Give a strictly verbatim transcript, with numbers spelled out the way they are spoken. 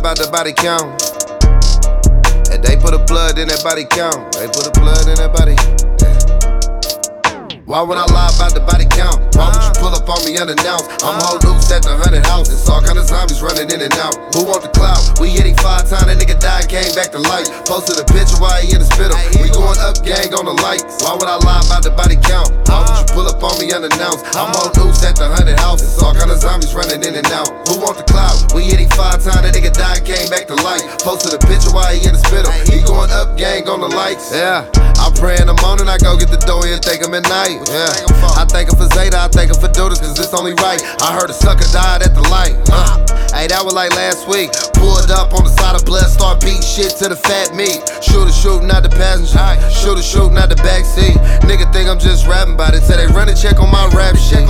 about the body count. And they put a blood in that body count. They put a blood in that body. Yeah. Why would I lie about the body count? Why would you pull up on me unannounced? I'm hold loose at the hundred house. It's all kind of zombies running in and out. Who want the clout? We hit him five times, that nigga died, came back to life. Posted a picture while he in the spittle. We going up, gang on the lights. Why would I lie about the body count? Why would you pull up on me unannounced? I'm hold loose at the hundred house. It's all kind of zombies running in and out. Who want the clout? We hit him five times, that nigga died, came back to life. Posted a picture while he in the spittle. He going up, gang on the lights. Yeah, I pray in the morning, I go get the dough and take him at night. Yeah, I thank him for Zeta, I thank him for Dudas, cause it's only right. I heard a sucker died at the light. Uh. Hey, that was like last week. Pulled up on the side of blood, start beating shit to the fat meat. Shooter shooting out the passenger, shooter shooting out the backseat. Nigga think I'm just rapping about it. Say they run a check on my rap shit.